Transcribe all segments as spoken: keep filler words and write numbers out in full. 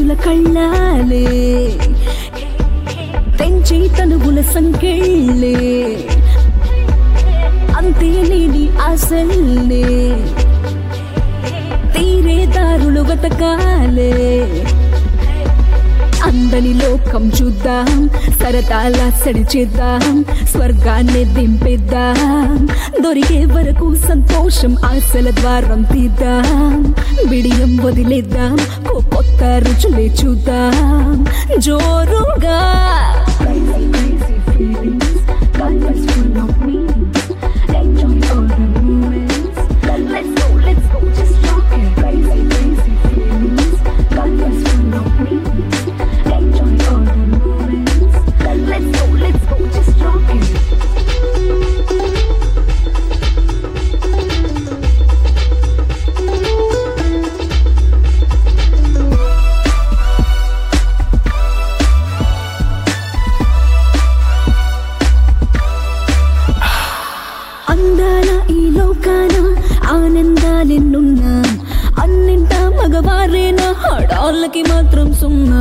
మనసుల కళ్ళాలే తెంచి తనుగుల సంకెళ్ళే అంతే నీడి ఆశల్నే తీరే దారులు వెతకాలే అందని లోకం చూద్దాం సరదాల సడి చేద్దాం స్వర్గాన్ని దింపేద్దాం దొరికే వరకు సంతోషం ఆశల ద్వారం తీద్దాం బిడియం వదిలేద్దాం కొత్త రుచులే చూద్దాం జోరుగా అందాల ఈ లోకాన ఆనందాలెన్నున్నా అన్నింటా మగవారేనా ఆడాళ్ళకి మాత్రం సున్నా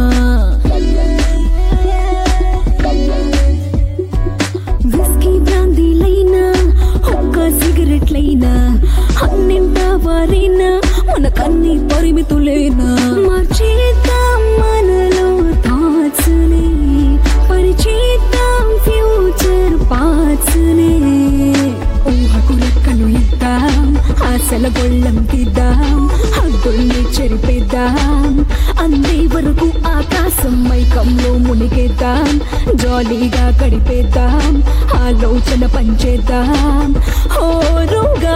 విస్కీ బ్రాందీలైనా ఒక్క సిగరెట్లైనా అన్నింటా వారేనా మనకన్నీ పరిమితులేనా మార్చేద్దాం మనలో థాట్స్ని పరిచేద్దాం ఫ్యూచర్ పార్ట్స్ని ఊహకు రెక్కలు ఇద్దాం ఆశల గొళ్ళం తీద్దాం హద్దుల్ని చెరిపేద్దాం అందే వరకు ఆకాశం మైకంలో మునిగేద్దాం జాలీగా గడిపేద్దాం ఆలోచన పంచేద్దాం హోరుగా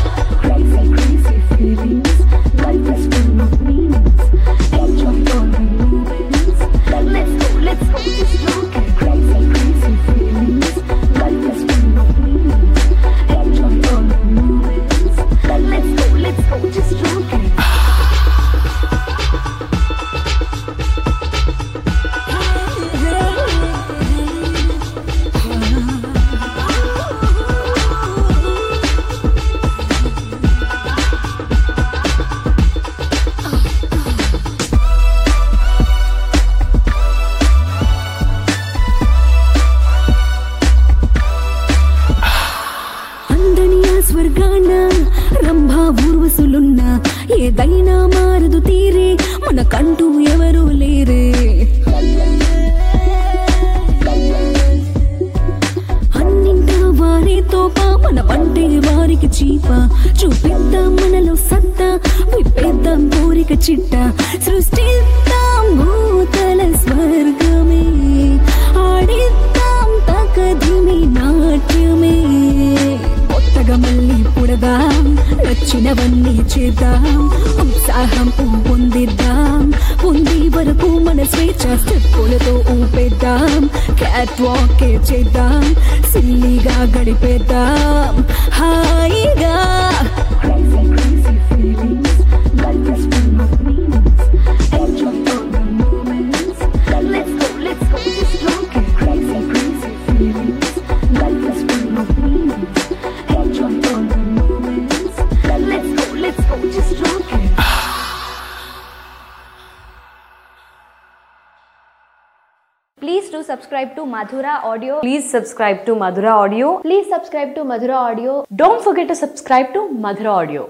స్వర్గాన రంభా ఊర్వశులున్నా ఏదైనా మారదు తీరే మనకంటూ ఎవరూ లేరే అన్నింటా వారే తోప మన వంటే వారికి చీప చూపిద్దాం మనలో సత్తా విప్పేద్దాం కోరిక చిట్ట సృష్టిద్దాం భూతల స్వర్గమే ఆడిద్దాం తకధిమి నాట్యమే కొత్తగా మళ్ళీ పుడదాం నచ్చినవన్నీ చేద్దాం ఉత్సాహం పొందిద్దాం పొంది వరకు మన స్వేచ్ఛ స్టెప్పులతో ఊపేద్దాం క్యాట్ వాక్ చేద్దాం సిల్లీగా గడిపేద్దాం హాయిగా Please do subscribe to Madhura Audio. Please subscribe to Madhura Audio. Please subscribe to Madhura Audio. Don't forget to subscribe to Madhura Audio.